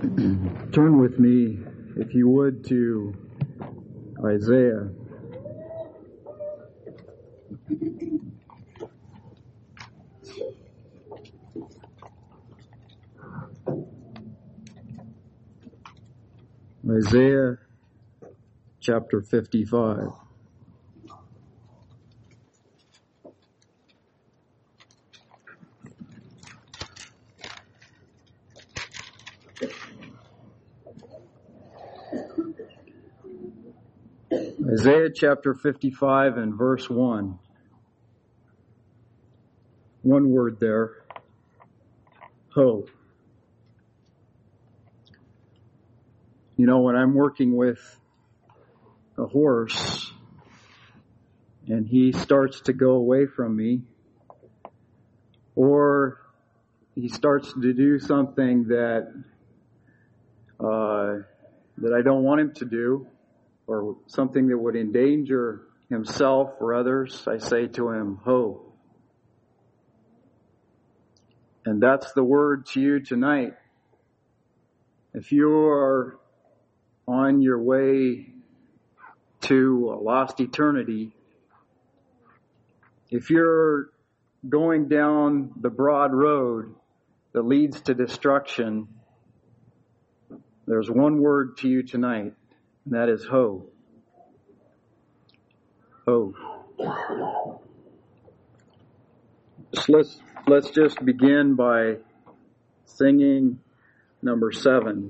Turn with me, if you would, to Isaiah. Isaiah chapter 55. Isaiah chapter 55 and verse 1. One word there. Hope. You know, when I'm working with a horse and he starts to go away from me, or he starts to do something that I don't want him to do, or something that would endanger himself or others, I say to him, ho. And that's the word to you tonight. If you are on your way to a lost eternity, if you're going down the broad road that leads to destruction, there's one word to you tonight, and that is ho. Ho. Let's just begin by singing number 7.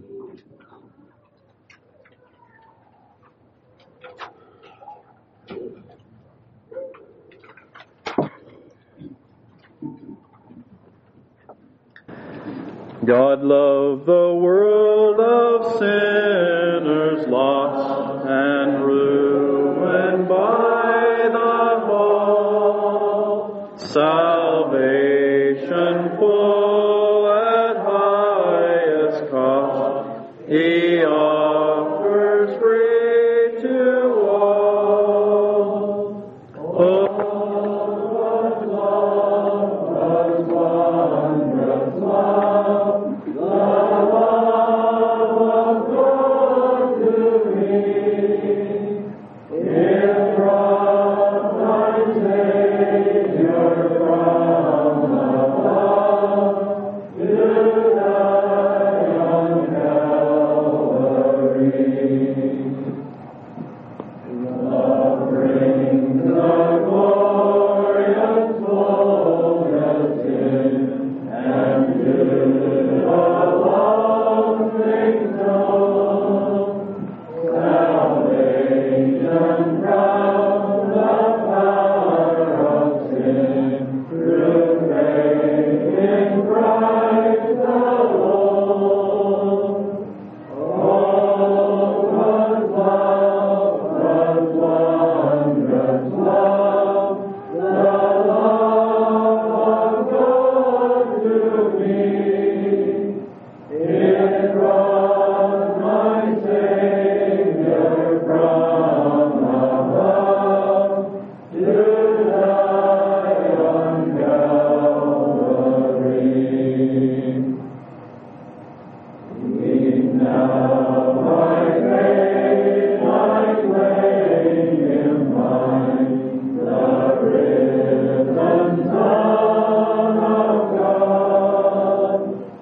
God loved the world of sinners lost and ruined by the fall. Salvation full at highest cost, He offers free to all. Oh, what love, what wondrous love, the love of God to me. It brought my Savior from above to die on Calvary. Love brings the glorious fullness in, and to the lost things known, salvation from the power of sin, through faith in Christ alone. Oh, what love, what wondrous love, the love of God to me. It brought my Savior from above to die on Calvary. Weep now, my faith, my claim in mind, the risen Son of God.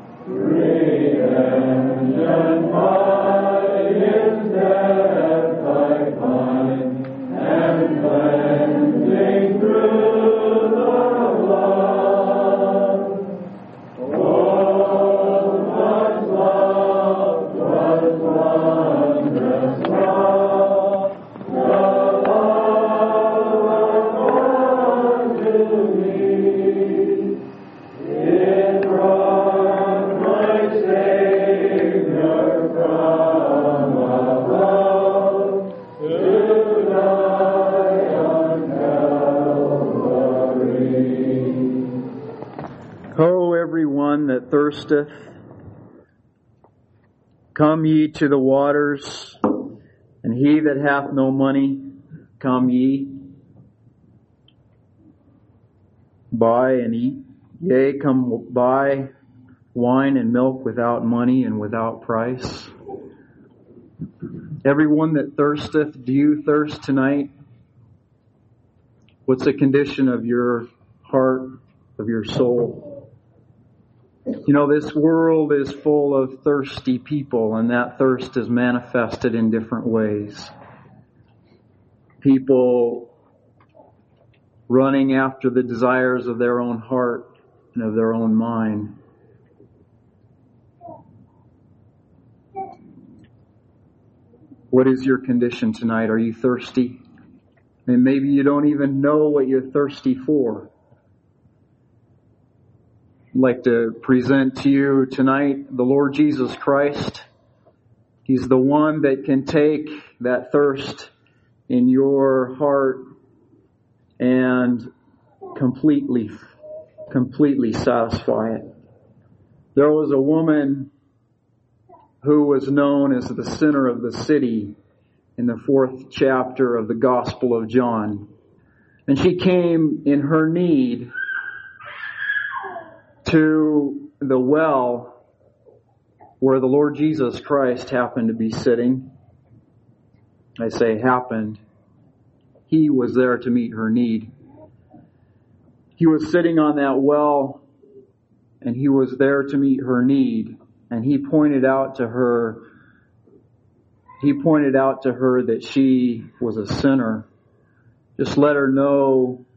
Redemption by His death I find, and cleansing through the blood. Oh, what love, what wondrous love, the love of God to me. It brought my Savior from above to die on Calvary. Ho, everyone that thirsteth, come ye to the waters, and he that hath no money, come ye, buy and eat. Yea, come buy wine and milk without money and without price? Everyone that thirsteth, do you thirst tonight? What's the condition of your heart, of your soul? You know, this world is full of thirsty people, and that thirst is manifested in different ways. People running after the desires of their own heart and of their own mind. What is your condition tonight? Are you thirsty? And maybe you don't even know what you're thirsty for. I'd like to present to you tonight the Lord Jesus Christ. He's the one that can take that thirst in your heart and completely satisfy it. There was a woman who was known as the sinner of the city in the 4th chapter of the Gospel of John. And she came in her need to the well where the Lord Jesus Christ happened to be sitting. I say happened. He was there to meet her need. He was sitting on that well, and he was there to meet her need. And he pointed out to her that she was a sinner. Just let her know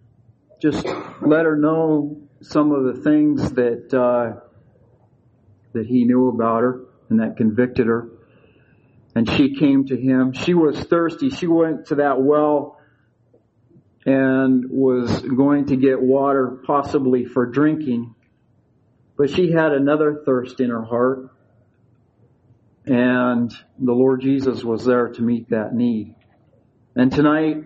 some of the things that he knew about her and that convicted her. And she came to him. She was thirsty. She went to that well and was going to get water, possibly for drinking. But she had another thirst in her heart. And the Lord Jesus was there to meet that need. And tonight,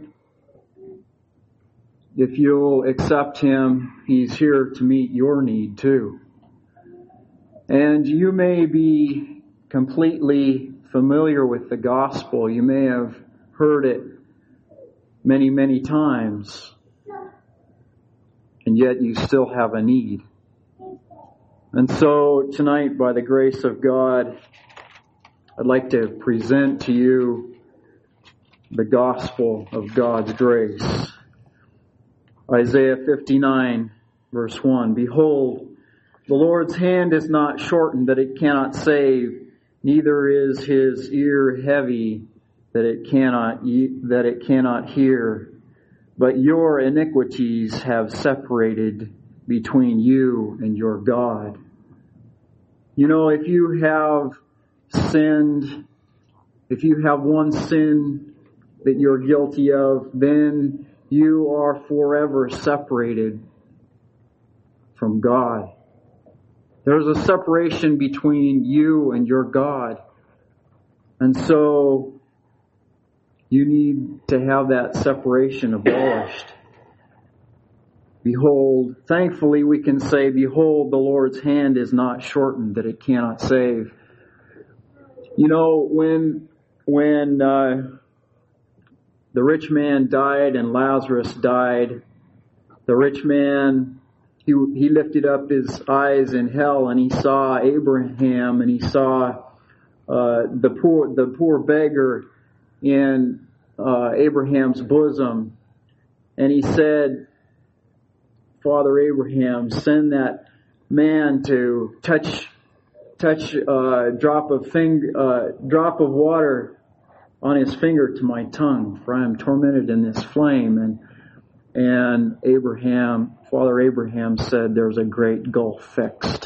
if you'll accept Him, He's here to meet your need too. And you may be completely familiar with the gospel. You may have heard it many, many times. And yet you still have a need. And so tonight, by the grace of God, I'd like to present to you the gospel of God's grace. Isaiah 59, verse 1. Behold, the Lord's hand is not shortened that it cannot save, neither is His ear heavy that it cannot hear. But your iniquities have separated between you and your God. You know, if you have sinned, if you have one sin that you're guilty of, then you are forever separated from God. There's a separation between you and your God. And so you need to have that separation abolished. Behold, thankfully we can say, behold, the Lord's hand is not shortened that it cannot save. You know, when the rich man died and Lazarus died, the rich man, he lifted up his eyes in hell and he saw Abraham and he saw the poor beggar in Abraham's bosom, and he said, Father Abraham, send that man to touch a drop of water on his finger to my tongue, for I am tormented in this flame. And Father Abraham said, there's a great gulf fixed.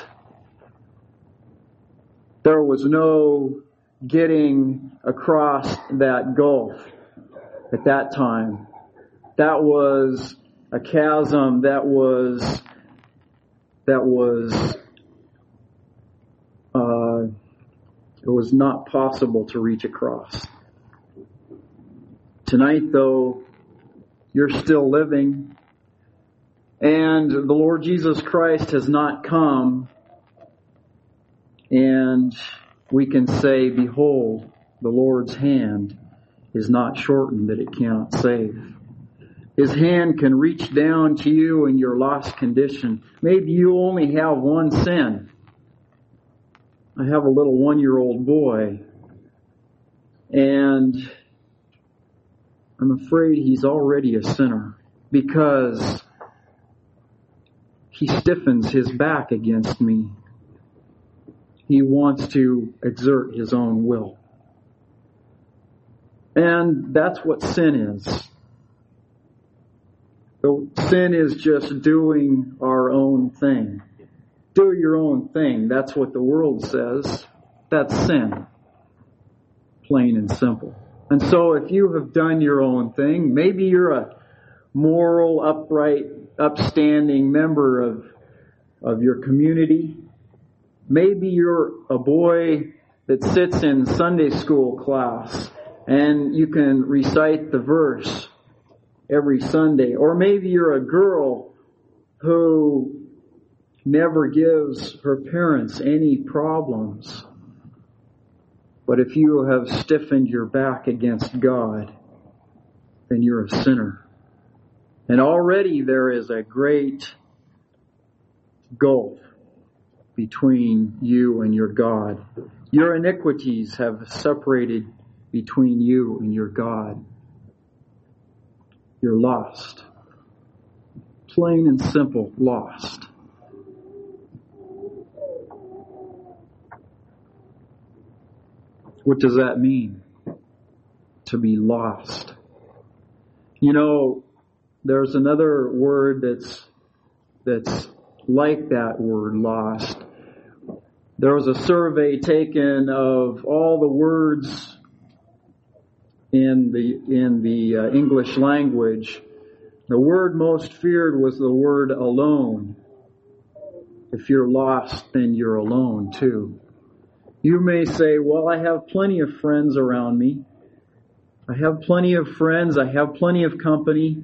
There was no getting across that gulf at that time. That was a chasm that was it was not possible to reach across. Tonight, though, you're still living, and the Lord Jesus Christ has not come, and we can say, behold, the Lord's hand is not shortened that it cannot save. His hand can reach down to you in your lost condition. Maybe you only have one sin. I have a little 1-year-old boy, and I'm afraid he's already a sinner because he stiffens his back against me. He wants to exert his own will. And that's what sin is. So sin is just doing our own thing. Do your own thing. That's what the world says. That's sin. Plain and simple. And so if you have done your own thing, maybe you're a moral, upright, upstanding member of your community. Maybe you're a boy that sits in Sunday school class and you can recite the verse every Sunday. Or maybe you're a girl who never gives her parents any problems. But if you have stiffened your back against God, then you're a sinner. And already there is a great gulf between you and your God. Your iniquities have separated between you and your God. You're lost. Plain and simple, lost. What does that mean? To be lost. You know, there's another word that's like that word, lost. There was a survey taken of all the words in the English language. The word most feared was the word alone. If you're lost, then you're alone too. You may say, well, I have plenty of friends around me. I have plenty of friends. I have plenty of company.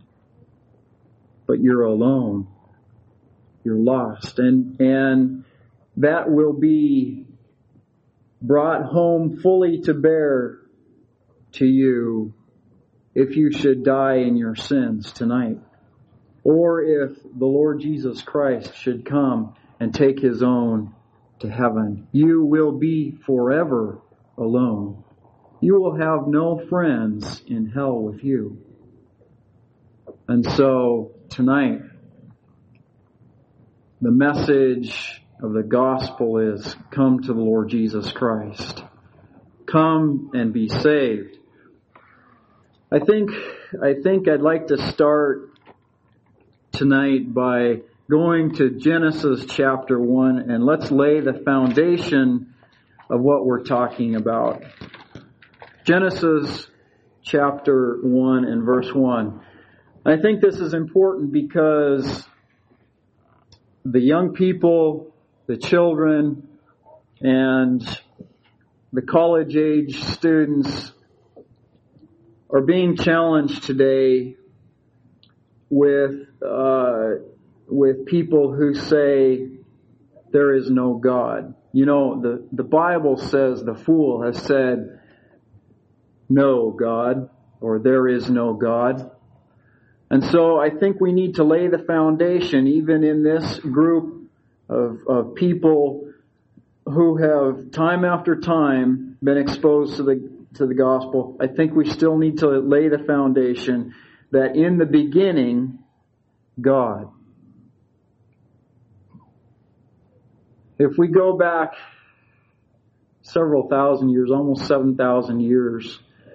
But you're alone. You're lost. And that will be brought home fully to bear to you if you should die in your sins tonight. Or if the Lord Jesus Christ should come and take His own to heaven. You will be forever alone. You will have no friends in hell with you. And so tonight, the message of the gospel is, come to the Lord Jesus Christ. Come and be saved. I think I'd like to start tonight by going to Genesis chapter 1, and let's lay the foundation of what we're talking about. Genesis chapter 1 and verse 1. I think this is important because the young people, the children, and the college-age students are being challenged today with people who say there is no God. You know, the Bible says the fool has said, no God, or there is no God. And so I think we need to lay the foundation, even in this group of people who have time after time been exposed to the gospel. I think we still need to lay the foundation that in the beginning, God. If we go back several thousand years, almost 7,000 years,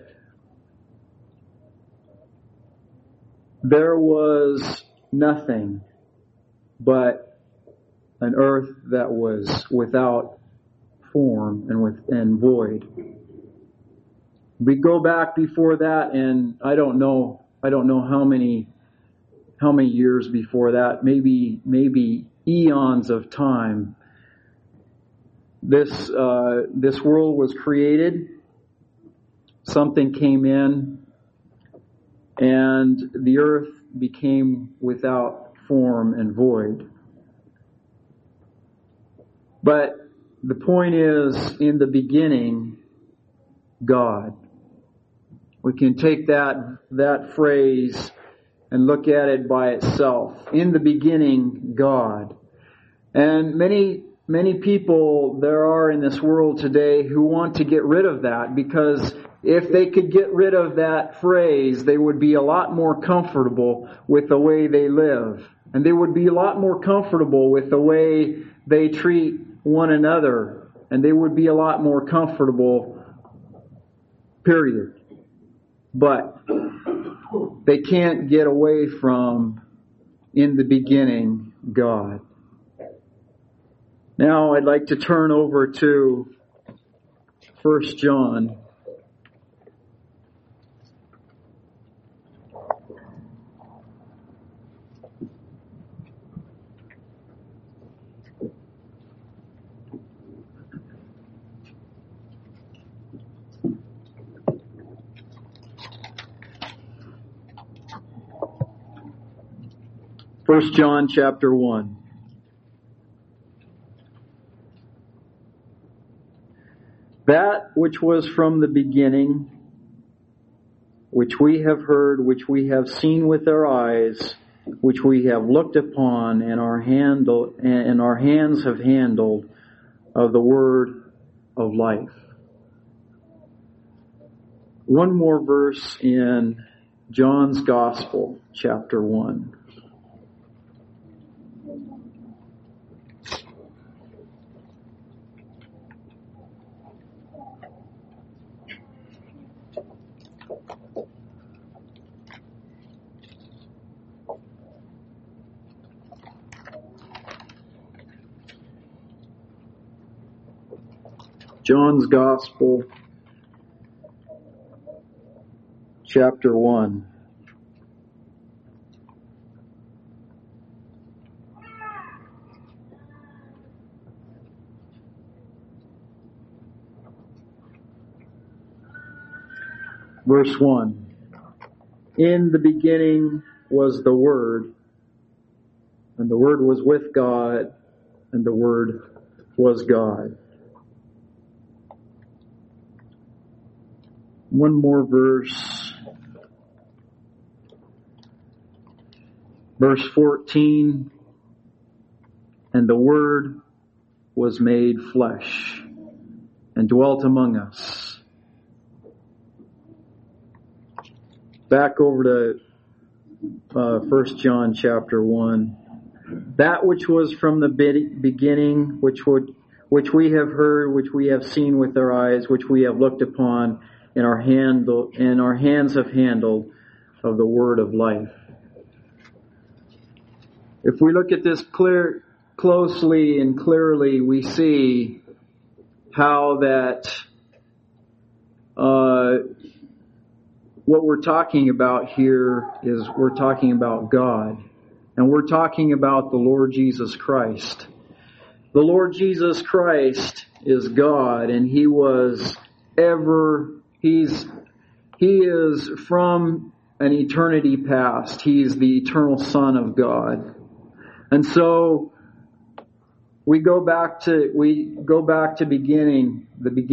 there was nothing but an earth that was without form and void. We go back before that, and I don't know how many years before that, maybe eons of time. This world was created. Something came in, and the earth became without form and void. But the point is, in the beginning, God. We can take that phrase and look at it by itself. In the beginning, God. And many many people there are in this world today who want to get rid of that, because if they could get rid of that phrase, they would be a lot more comfortable with the way they live. And they would be a lot more comfortable with the way they treat one another. And they would be a lot more comfortable, period. But they can't get away from, in the beginning, God. Now I'd like to turn over to 1 John. First John chapter 1. That which was from the beginning, which we have heard, which we have seen with our eyes, which we have looked upon, and our hands have handled of the word of life. One more verse in John's Gospel, chapter 1. John's Gospel, chapter 1. Verse 1. In the beginning was the Word, and the Word was with God, and the Word was God. One more verse. Verse 14. And the Word was made flesh and dwelt among us. Back over to 1 John chapter 1. That which was from the beginning, which we have heard, which we have seen with our eyes, which we have looked upon, and our hands have handled of the word of life. If we look at this closely and clearly, we see how that what we're talking about here is we're talking about God. And we're talking about the Lord Jesus Christ. The Lord Jesus Christ is God, and He is from an eternity past. He is the eternal Son of God. And so we go back to the beginning,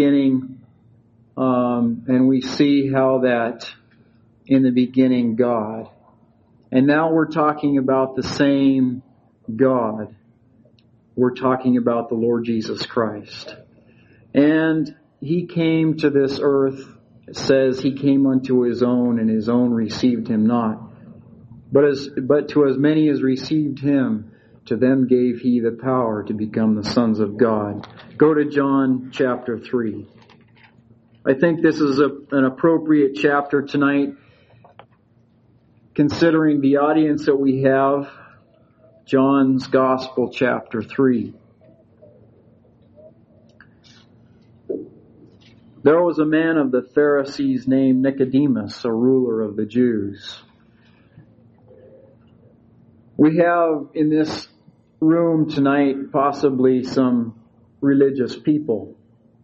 and we see how that in the beginning God. And now we're talking about the same God. We're talking about the Lord Jesus Christ. And He came to this earth. It says He came unto His own, and His own received Him not. But to as many as received Him, to them gave He the power to become the sons of God. Go to John chapter 3. I think this is an appropriate chapter tonight, considering the audience that we have. John's Gospel chapter 3. There was a man of the Pharisees named Nicodemus, a ruler of the Jews. We have in this room tonight possibly some religious people.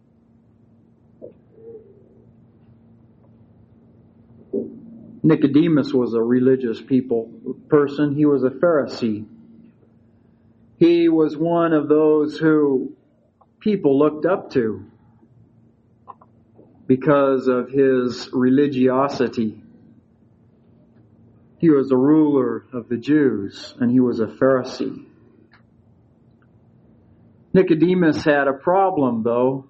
Nicodemus was a religious person. He was a Pharisee. He was one of those who people looked up to because of his religiosity. He was a ruler of the Jews, and he was a Pharisee. Nicodemus had a problem, though.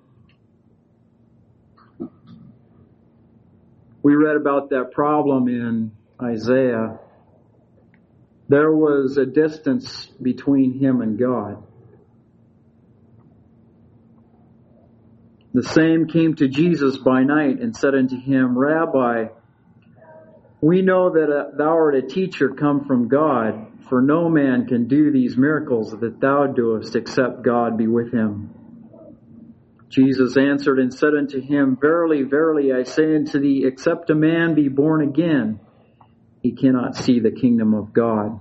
We read about that problem in Isaiah. There was a distance between him and God. The same came to Jesus by night and said unto him, Rabbi, we know that thou art a teacher come from God, for no man can do these miracles that thou doest except God be with him. Jesus answered and said unto him, Verily, verily, I say unto thee, except a man be born again, he cannot see the kingdom of God.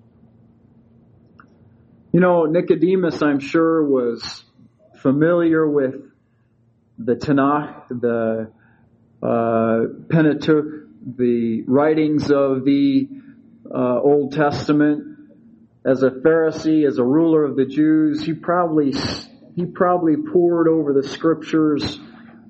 You know, Nicodemus, I'm sure, was familiar with the Tanakh, the Pentateuch, the writings of the Old Testament. As a Pharisee, as a ruler of the Jews, he probably pored over the Scriptures,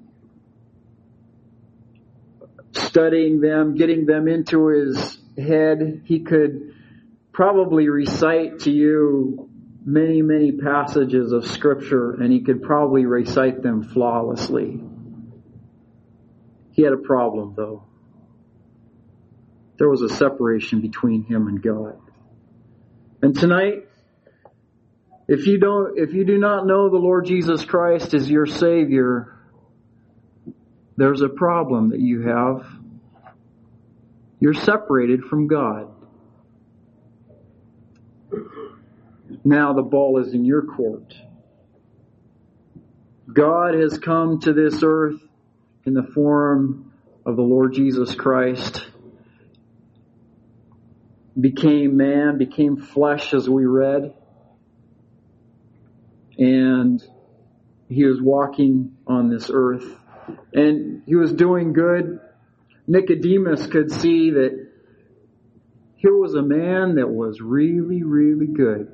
studying them, getting them into his head. He could probably recite to you many, many passages of Scripture, and he could probably recite them flawlessly. He had a problem, though. There was a separation between him and God. And tonight, if you do not know the Lord Jesus Christ as your Savior, there's a problem that you have. You're separated from God. Now the ball is in your court. God has come to this earth in the form of the Lord Jesus Christ. Became man, became flesh, as we read. And he was walking on this earth. And he was doing good. Nicodemus could see that here was a man that was really, really good.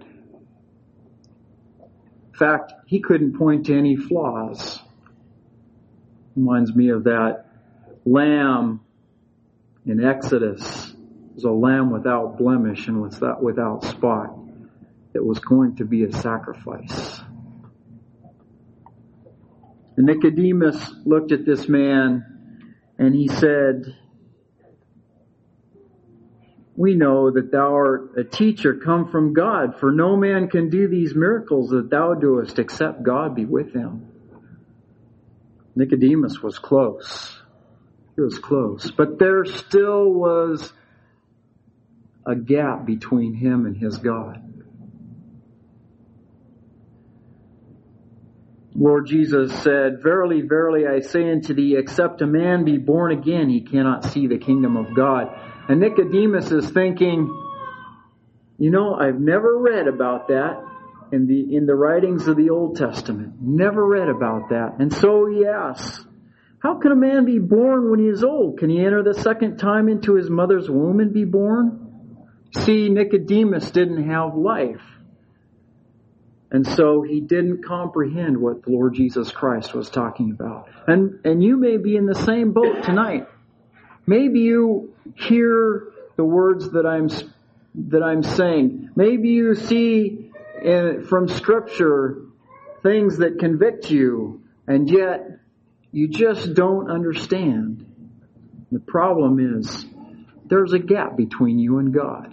In fact, he couldn't point to any flaws. Reminds me of that lamb in Exodus. It was a lamb without blemish and without spot. It was going to be a sacrifice. And Nicodemus looked at this man and he said, We know that thou art a teacher come from God, for no man can do these miracles that thou doest except God be with him. Nicodemus was close. He was close. But there still was a gap between him and his God. Lord Jesus said, Verily, verily, I say unto thee, except a man be born again, he cannot see the kingdom of God. And Nicodemus is thinking, I've never read about that in the writings of the Old Testament. Never read about that. And so he asks, how can a man be born when he is old? Can he enter the second time into his mother's womb and be born? See, Nicodemus didn't have life. And so he didn't comprehend what the Lord Jesus Christ was talking about. And you may be in the same boat tonight. Maybe you hear the words that I'm saying. Maybe you see from Scripture things that convict you, and yet you just don't understand. The problem is there's a gap between you and God.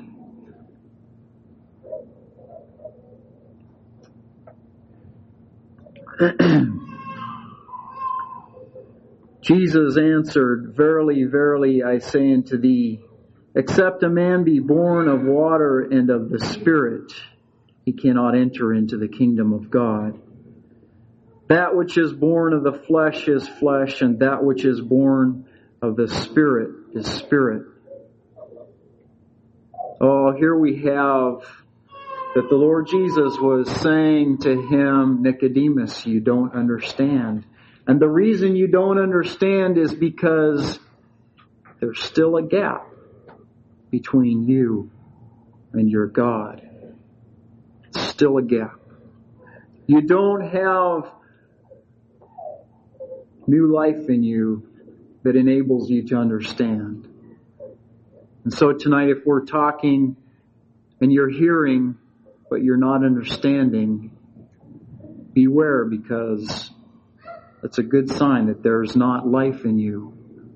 Jesus answered, Verily, verily, I say unto thee, except a man be born of water and of the Spirit, he cannot enter into the kingdom of God. That which is born of the flesh is flesh, and that which is born of the Spirit is spirit. Oh, here we have that the Lord Jesus was saying to him, Nicodemus, you don't understand. And the reason you don't understand is because there's still a gap between you and your God. Still a gap. You don't have new life in you that enables you to understand. And so tonight, if we're talking and you're hearing, but you're not understanding, beware, because it's a good sign that there's not life in you.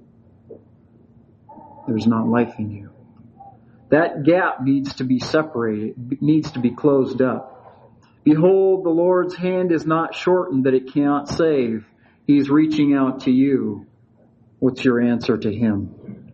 There's not life in you. That gap needs to be separated, needs to be closed up. Behold, the Lord's hand is not shortened that it cannot save. He's reaching out to you. What's your answer to Him?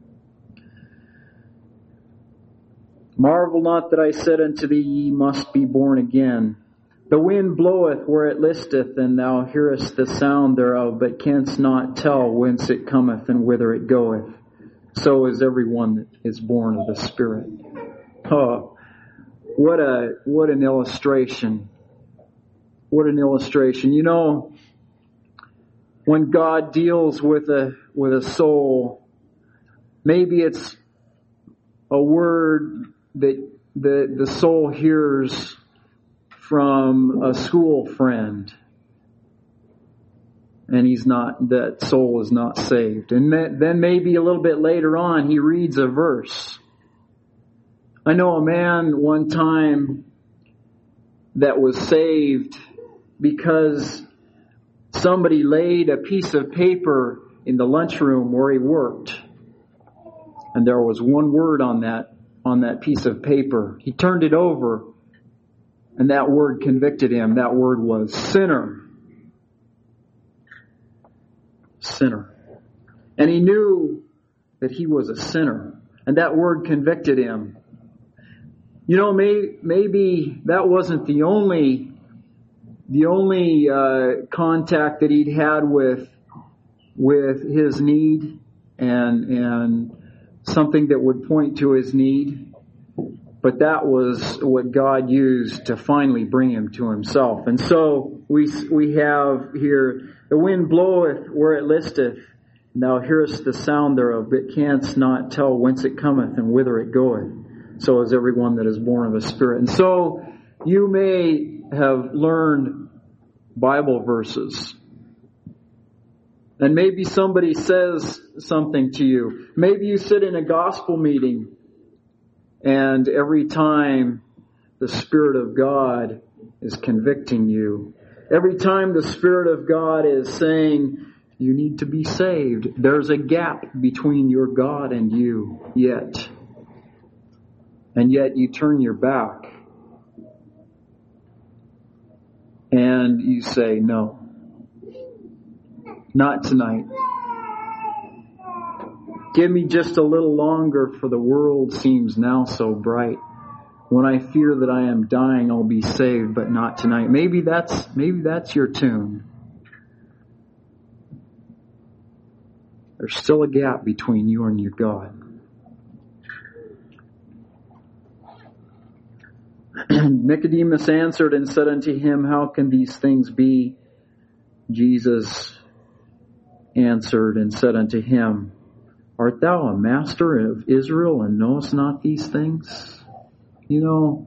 Marvel not that I said unto thee, ye must be born again. The wind bloweth where it listeth, and thou hearest the sound thereof, but canst not tell whence it cometh and whither it goeth. So is everyone that is born of the Spirit. Oh, what an illustration. What an illustration. You know, when God deals with a soul, maybe it's a word that the soul hears from a school friend, and that soul is not saved. And then maybe a little bit later on, he reads a verse. I know a man one time that was saved because somebody laid a piece of paper in the lunchroom where he worked, and there was one word on that piece of paper. He turned it over, and that word convicted him. That word was sinner. Sinner. And he knew that he was a sinner, and that word convicted him. You know, maybe that wasn't the only contact that he'd had with his need and something that would point to his need, but that was what God used to finally bring him to Himself. And so we have here, the wind bloweth where it listeth, and thou hearest the sound thereof, but canst not tell whence it cometh and whither it goeth. So is everyone that is born of a Spirit. And so you may have learned Bible verses, and maybe somebody says something to you. Maybe you sit in a gospel meeting, and every time the Spirit of God is convicting you, every time the Spirit of God is saying, you need to be saved, there's a gap between your God and you yet. And yet you turn your back and you say, no, not tonight. Give me just a little longer, for the world seems now so bright. When I fear that I am dying, I'll be saved, but not tonight. Maybe that's your tune. There's still a gap between you and your God. Nicodemus answered and said unto him, how can these things be? Jesus answered and said unto him, art thou a master of Israel and knowest not these things? You know,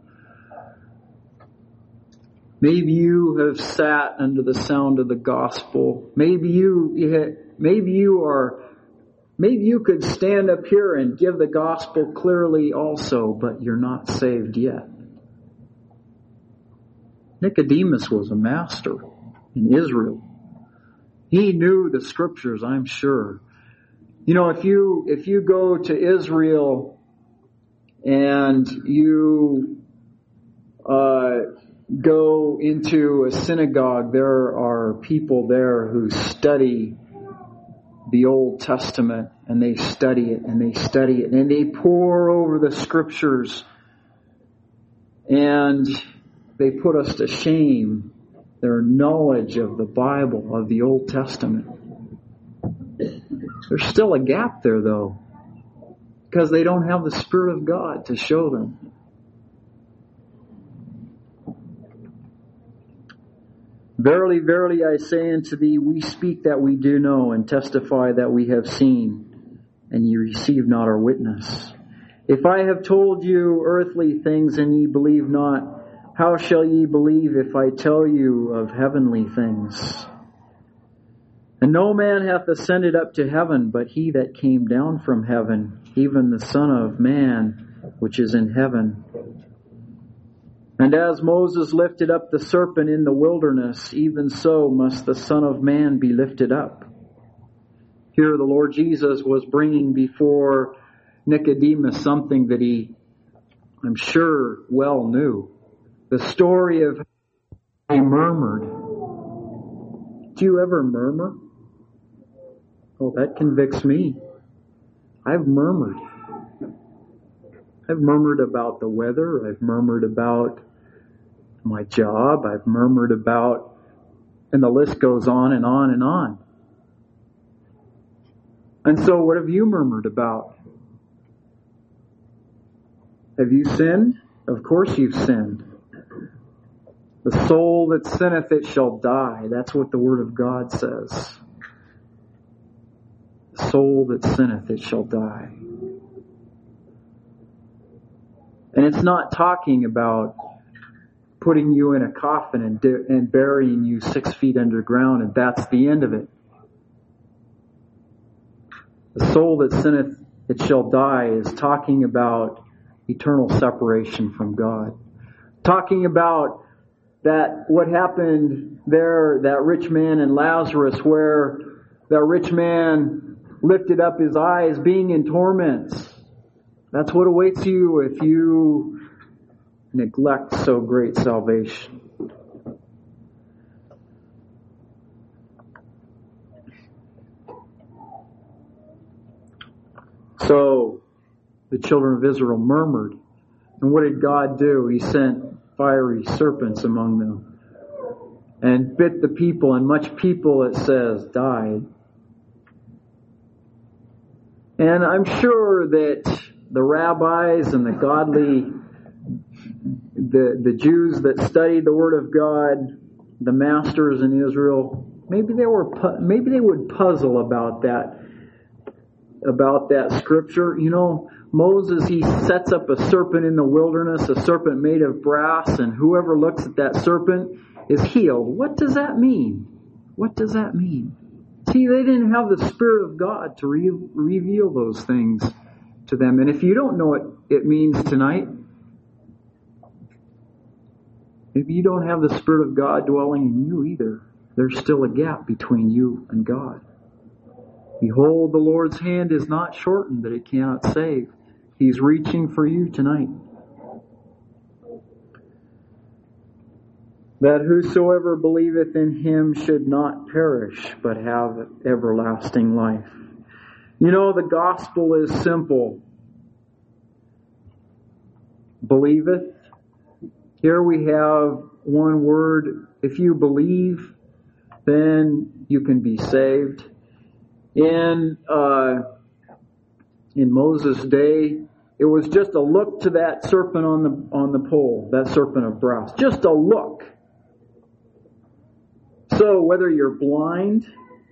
maybe you have sat under the sound of the gospel. Maybe you could stand up here and give the gospel clearly also, but you're not saved yet. Nicodemus was a master in Israel. He knew the scriptures, I'm sure. You know, if you go to Israel and you go into a synagogue, there are people there who study the Old Testament, and they study it and they study it and they pore over the scriptures, and they put us to shame, their knowledge of the Bible, of the Old Testament. There's still a gap there, though, because they don't have the Spirit of God to show them. Verily, verily, I say unto thee, we speak that we do know, and testify that we have seen, and ye receive not our witness. If I have told you earthly things, and ye believe not, how shall ye believe if I tell you of heavenly things? And no man hath ascended up to heaven, but he that came down from heaven, even the Son of Man, which is in heaven. And as Moses lifted up the serpent in the wilderness, even so must the Son of Man be lifted up. Here the Lord Jesus was bringing before Nicodemus something that he, I'm sure, well knew. The story of how he murmured. Do you ever murmur? Oh, that convicts me. I've murmured. I've murmured about the weather. I've murmured about my job. I've murmured about, and the list goes on and on and on. And so what have you murmured about? Have you sinned? Of course you've sinned. The soul that sinneth, it shall die. That's what the Word of God says. The soul that sinneth, it shall die. And it's not talking about putting you in a coffin and burying you 6 feet underground, and that's the end of it. The soul that sinneth, it shall die is talking about eternal separation from God. Talking about that what happened there, that rich man and Lazarus, where that rich man lifted up his eyes being in torments. That's what awaits you if you neglect so great salvation. So the children of Israel murmured. And what did God do? He sent fiery serpents among them and bit the people, and much people, it says, died. And I'm sure that the rabbis and the godly, the Jews that studied the Word of God, the masters in Israel, maybe they would puzzle about that scripture. You know, Moses, he sets up a serpent in the wilderness, a serpent made of brass, and whoever looks at that serpent is healed. What does that mean? What does that mean? See, they didn't have the Spirit of God to reveal those things to them. And if you don't know what it means tonight, maybe you don't have the Spirit of God dwelling in you either. There's still a gap between you and God. Behold, the Lord's hand is not shortened that it cannot save. He's reaching for you tonight. That whosoever believeth in him should not perish, but have everlasting life. You know, the gospel is simple. Believeth. Here we have one word. If you believe, then you can be saved. In Moses' day, it was just a look to that serpent on the pole, that serpent of brass. Just a look. So whether you're blind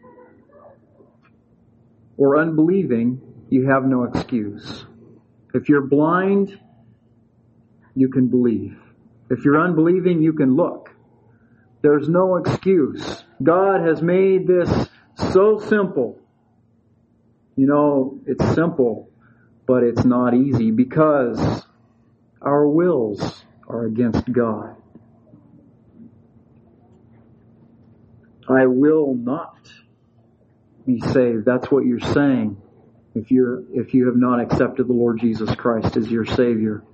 or unbelieving, you have no excuse. If you're blind, you can believe. If you're unbelieving, you can look. There's no excuse. God has made this so simple. You know, it's simple, but it's not easy because our wills are against God. I will not be saved. That's what you're saying if you have not accepted the Lord Jesus Christ as your Savior.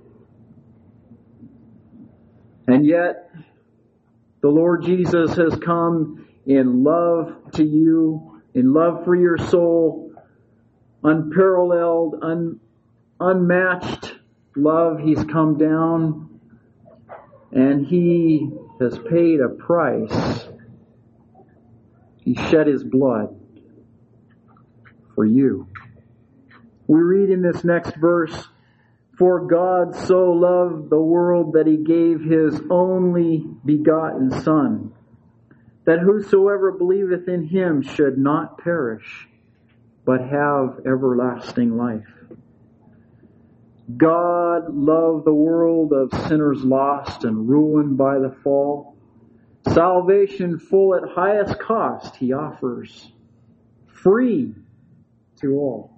And yet, the Lord Jesus has come in love to you, in love for your soul, unparalleled, unmatched love. He's come down and He has paid a price. He shed His blood for you. We read in this next verse, for God so loved the world that He gave His only begotten Son, that whosoever believeth in Him should not perish, but have everlasting life. God loved the world of sinners lost and ruined by the fall. Salvation full at highest cost He offers, free to all.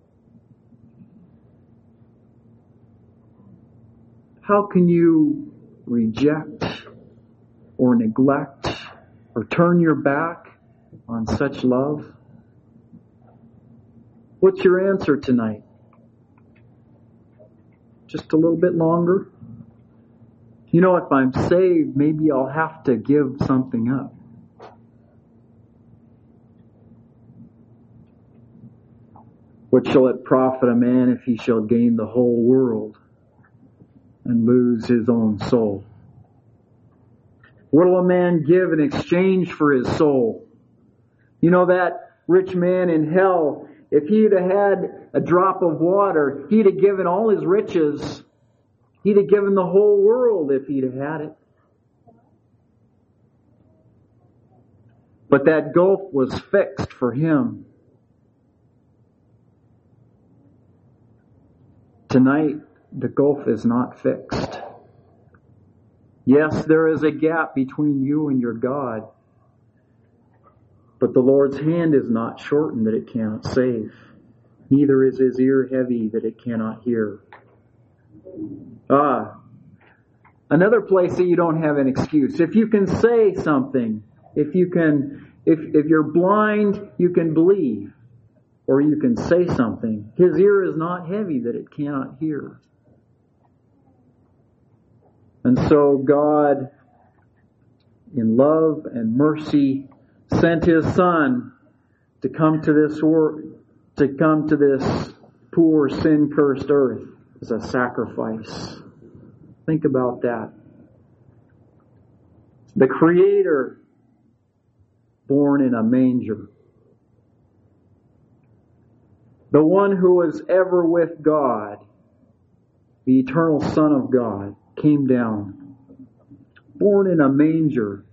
How can you reject or neglect or turn your back on such love? What's your answer tonight? Just a little bit longer? You know, if I'm saved, maybe I'll have to give something up. What shall it profit a man if he shall gain the whole world and lose his own soul? What will a man give in exchange for his soul? You know, that rich man in hell, if he'd have had a drop of water, he'd have given all his riches. He'd have given the whole world if he'd have had it. But that gulf was fixed for him. Tonight, the gulf is not fixed. Yes, there is a gap between you and your God. But the Lord's hand is not shortened that it cannot save. Neither is his ear heavy that it cannot hear. Another place that you don't have an excuse. If you can say something, if you're blind, you can believe. Or you can say something. His ear is not heavy that it cannot hear. And so God, in love and mercy, sent His Son to come to this world, to come to this poor, sin-cursed earth as a sacrifice. Think about that. The Creator, born in a manger. The one who was ever with God, the eternal Son of God, came down, born in a manger,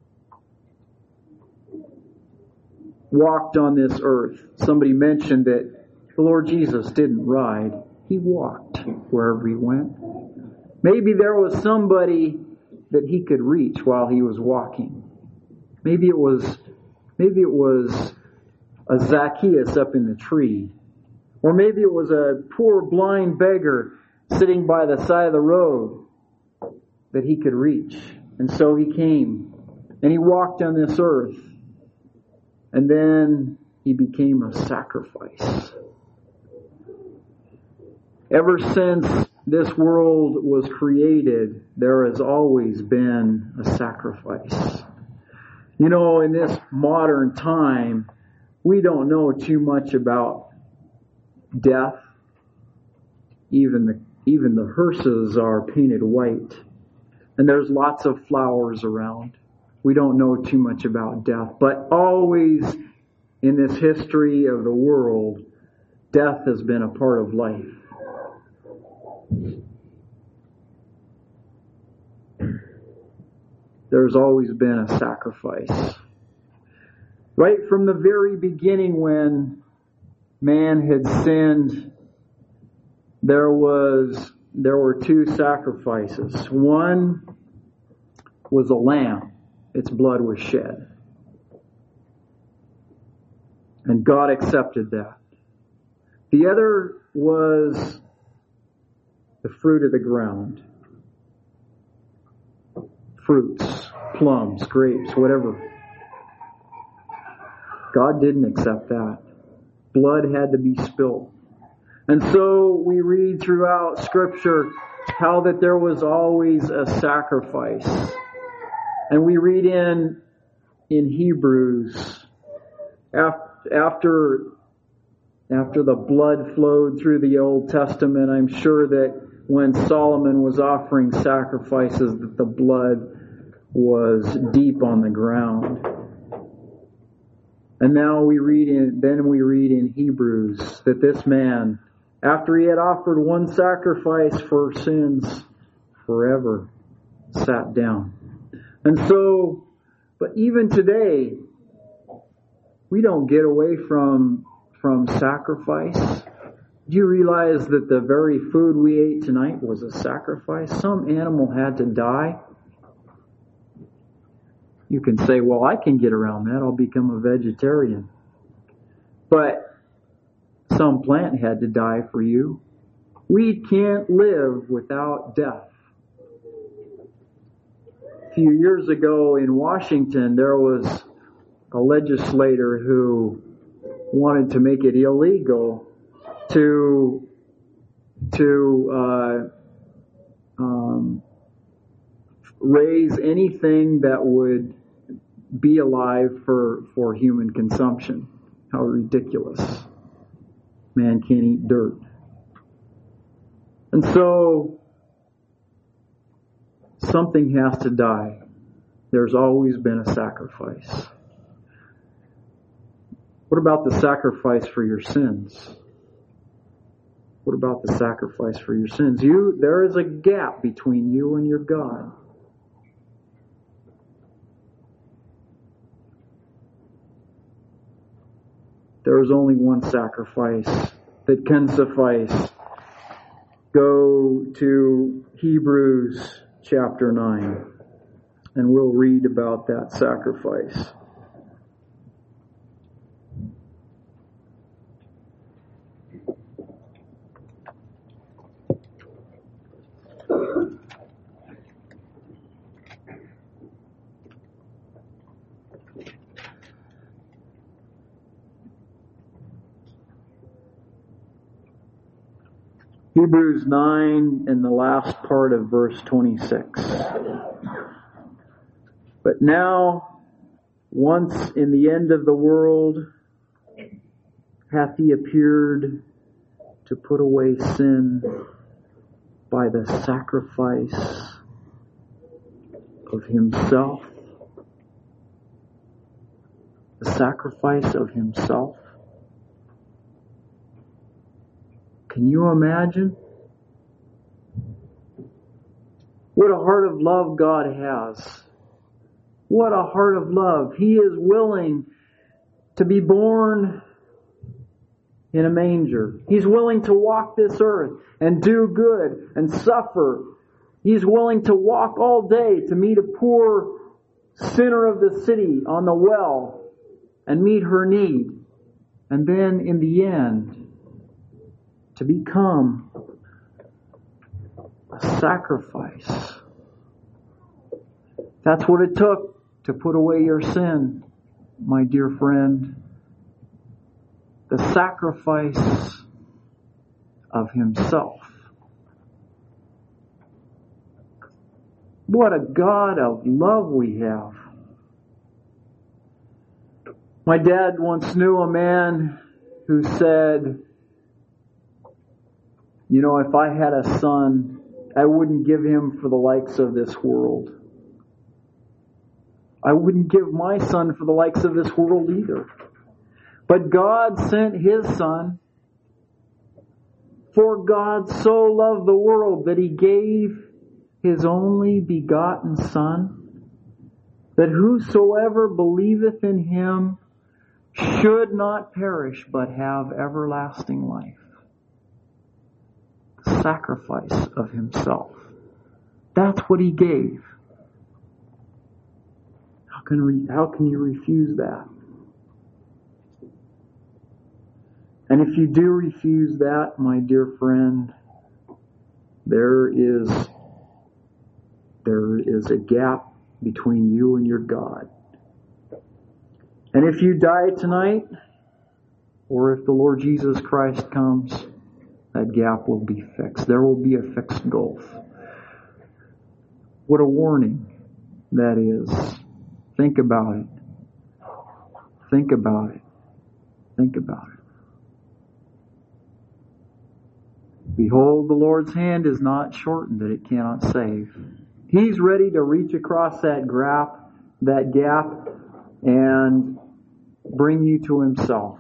walked on this earth. Somebody mentioned that the Lord Jesus didn't ride. He walked wherever He went. Maybe there was somebody that He could reach while He was walking. Maybe it was a Zacchaeus up in the tree. Or maybe it was a poor blind beggar sitting by the side of the road that He could reach. And so He came and He walked on this earth. And then He became a sacrifice. Ever since this world was created, there has always been a sacrifice. You know, in this modern time, we don't know too much about death. Even the hearses are painted white. And there's lots of flowers around. We don't know too much about death. But always in this history of the world, death has been a part of life. There's always been a sacrifice. Right from the very beginning when man had sinned, there were two sacrifices. One was a lamb. Its blood was shed. And God accepted that. The other was the fruit of the ground. Fruits, plums, grapes, whatever. God didn't accept that. Blood had to be spilled. And so we read throughout Scripture how that there was always a sacrifice. And we read in Hebrews, after the blood flowed through the Old Testament, I'm sure that when Solomon was offering sacrifices, that the blood was deep on the ground. And now we read in Hebrews that this man, after he had offered one sacrifice for sins forever, sat down. And so, but even today, we don't get away from sacrifice. Do you realize that the very food we ate tonight was a sacrifice? Some animal had to die. You can say, well, I can get around that. I'll become a vegetarian. But some plant had to die for you. We can't live without death. A few years ago in Washington, there was a legislator who wanted to make it illegal to raise anything that would be alive for human consumption. How ridiculous. Man can't eat dirt. And so, something has to die. There's always been a sacrifice. What about the sacrifice for your sins? What about the sacrifice for your sins? There is a gap between you and your God. There is only one sacrifice that can suffice. Go to Hebrews chapter 9, and we'll read about that sacrifice. Hebrews 9 and the last part of verse 26. But now, once in the end of the world, hath he appeared to put away sin by the sacrifice of himself. The sacrifice of himself. Can you imagine? What a heart of love God has. What a heart of love. He is willing to be born in a manger. He's willing to walk this earth and do good and suffer. He's willing to walk all day to meet a poor sinner of the city on the well and meet her need. And then in the end, to become a sacrifice. That's what it took to put away your sin, my dear friend. The sacrifice of himself. What a God of love we have. My dad once knew a man who said, you know, if I had a son, I wouldn't give him for the likes of this world. I wouldn't give my son for the likes of this world either. But God sent His Son. For God so loved the world that He gave His only begotten Son, that whosoever believeth in Him should not perish but have everlasting life. Sacrifice of Himself. That's what He gave. How can you refuse that? And if you do refuse that, my dear friend, there is a gap between you and your God. And if you die tonight, or if the Lord Jesus Christ comes, that gap will be fixed. There will be a fixed gulf. What a warning that is. Think about it. Think about it. Think about it. Behold, the Lord's hand is not shortened that it cannot save. He's ready to reach across that gap, and bring you to Himself.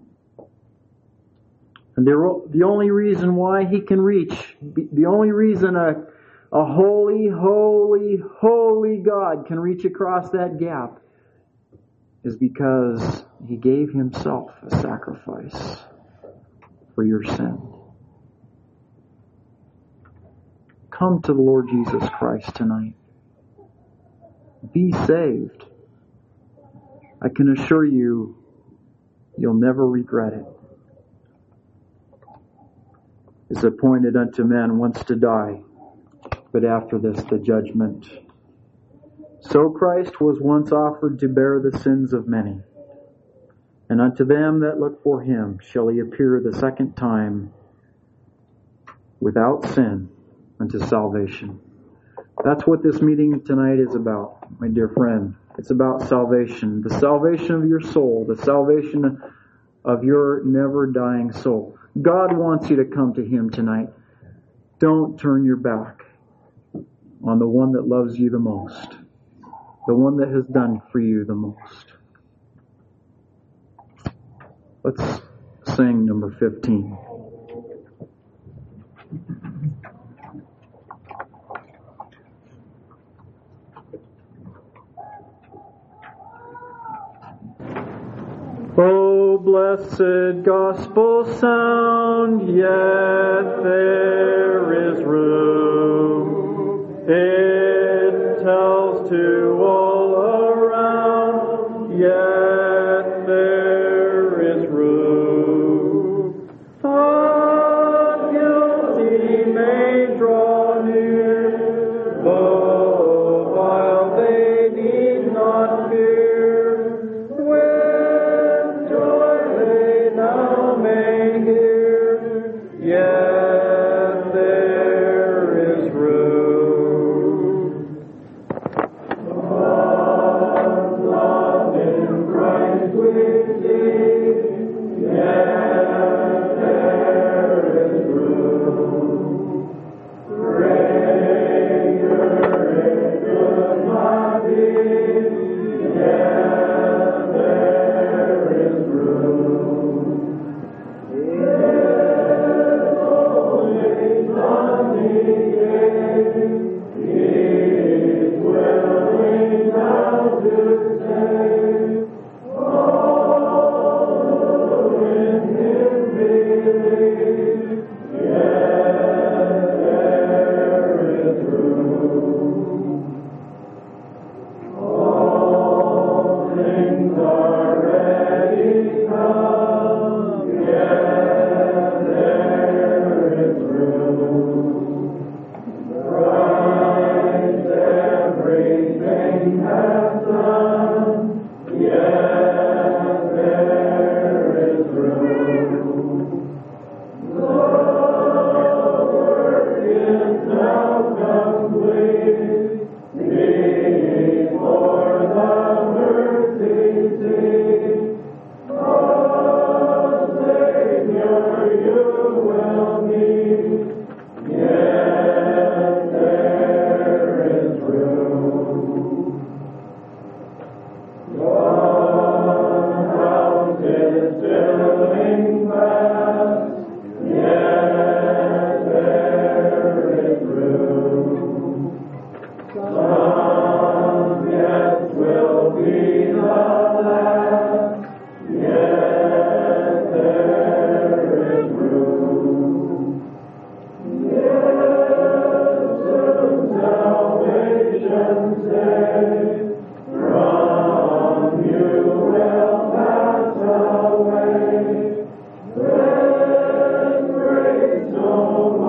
And the only reason why He can reach, the only reason a holy, holy, holy God can reach across that gap is because He gave Himself a sacrifice for your sin. Come to the Lord Jesus Christ tonight. Be saved. I can assure you, you'll never regret it. It's appointed unto men once to die, but after this the judgment. So Christ was once offered to bear the sins of many. And unto them that look for him shall he appear the second time without sin unto salvation. That's what this meeting tonight is about, my dear friend. It's about salvation. The salvation of your soul. The salvation of your never-dying soul. God wants you to come to him tonight. Don't turn your back on the one that loves you the most. The one that has done for you the most. Let's sing number 15. O blessed gospel sound, yet there is room. It tells to all around, yet there is room. The guilty may draw near, though while they need not fear. Yet there is room. Love in Christ we see. Yet there is room. Greater it could not be. Yet there is room. No